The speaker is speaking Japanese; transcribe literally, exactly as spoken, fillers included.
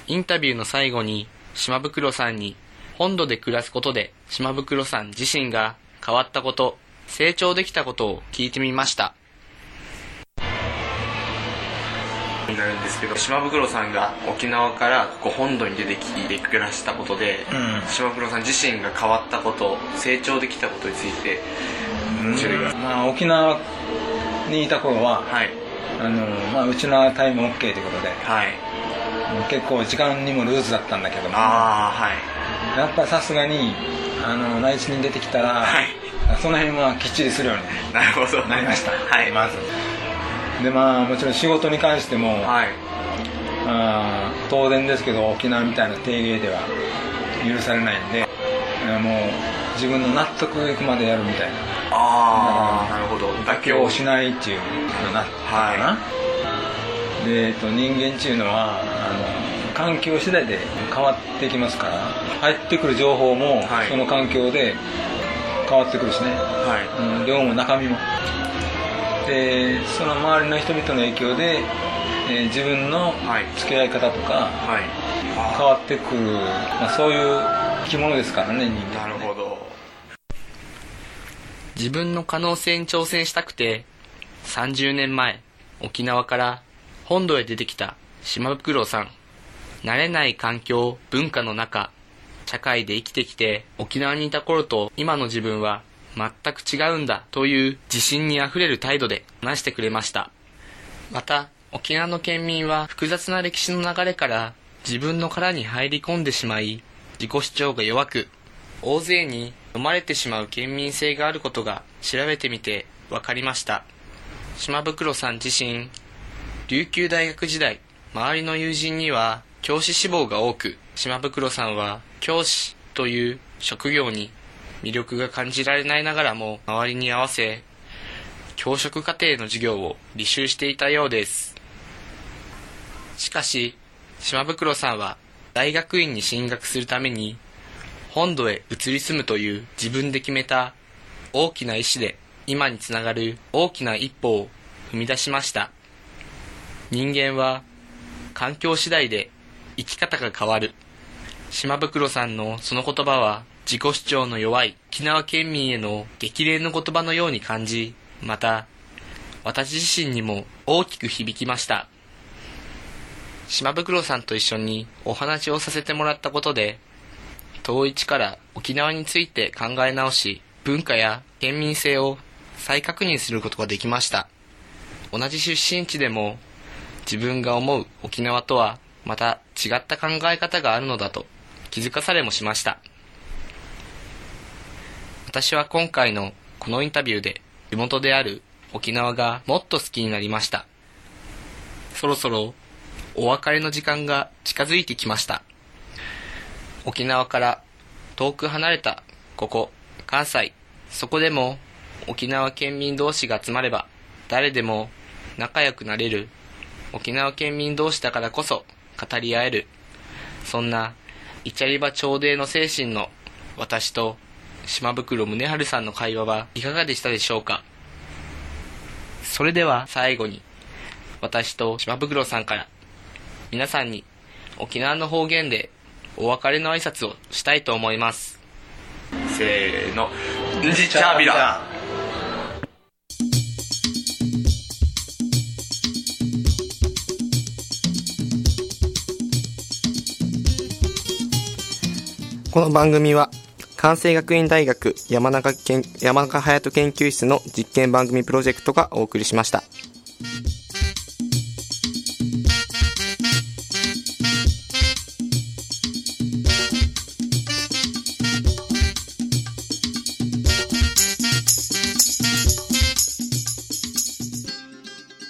インタビューの最後に島袋さんに本土で暮らすことで島袋さん自身が変わったこと、成長できたことを聞いてみました。になるんですけど、島袋さんが沖縄からここ本土に出てきて暮らしたことで、うん、島袋さん自身が変わったこと、成長できたことについて教えてください。 まあ、沖縄にいた頃は、はい、あのまあ、うちのタイム OK ということで、はい、結構時間にもルーズだったんだけども、あ、はい、やっぱりさすがにあの内地に出てきたら、はい、その辺はきっちりするようになりました。はい、まずで、まあ、もちろん仕事に関しても、はい、あ当然ですけど沖縄みたいな低芸では許されないんで、もう自分の納得いくまでやるみたいな、 ああ、なるほど、 妥協しないっていうのになったかな、はい、で、えっと、人間っていうのはあの環境次第で変わってきますから、入ってくる情報も、はい、その環境で変わってくるしね、はい、うん、量も中身もで、その周りの人々の影響で、えー、自分の付き合い方とか、はい、変わってくる、まあ、そういう生き物ですからね、人間。 なるほど。自分の可能性に挑戦したくてさんじゅうねんまえ沖縄から本土へ出てきた島袋さん。慣れない環境、文化の中、社会で生きてきて、沖縄にいた頃と今の自分は全く違うんだという自信にあふれる態度で話してくれました。また沖縄の県民は複雑な歴史の流れから自分の殻に入り込んでしまい、自己主張が弱く、大勢に飲まれてしまう県民性があることが調べてみて分かりました。島袋さん自身、琉球大学時代、周りの友人には教師志望が多く、島袋さんは教師という職業に魅力が感じられないながらも周りに合わせ教職課程の授業を履修していたようです。しかし島袋さんは大学院に進学するために本土へ移り住むという自分で決めた大きな意志で今につながる大きな一歩を踏み出しました。人間は環境次第で生き方が変わる。島袋さんのその言葉は自己主張の弱い沖縄県民への激励の言葉のように感じ、また私自身にも大きく響きました。島袋さんと一緒にお話をさせてもらったことで、遠い地から沖縄について考え直し、文化や県民性を再確認することができました。同じ出身地でも自分が思う沖縄とはまた違った考え方があるのだと気づかされもしました。私は今回のこのインタビューで地元である沖縄がもっと好きになりました。そろそろお別れの時間が近づいてきました。沖縄から遠く離れたここ関西、そこでも沖縄県民同士が集まれば誰でも仲良くなれる、沖縄県民同士だからこそ語り合える、そんなイチャリバ朝礼の精神の私と島袋宗春さんの会話はいかがでしたでしょうか。それでは最後に私と島袋さんから皆さんに沖縄の方言でお別れの挨拶をしたいと思います。せーの、んじちゃびら。この番組は関西学院大学山中研山中隼人研究室の実験番組プロジェクトがお送りしました。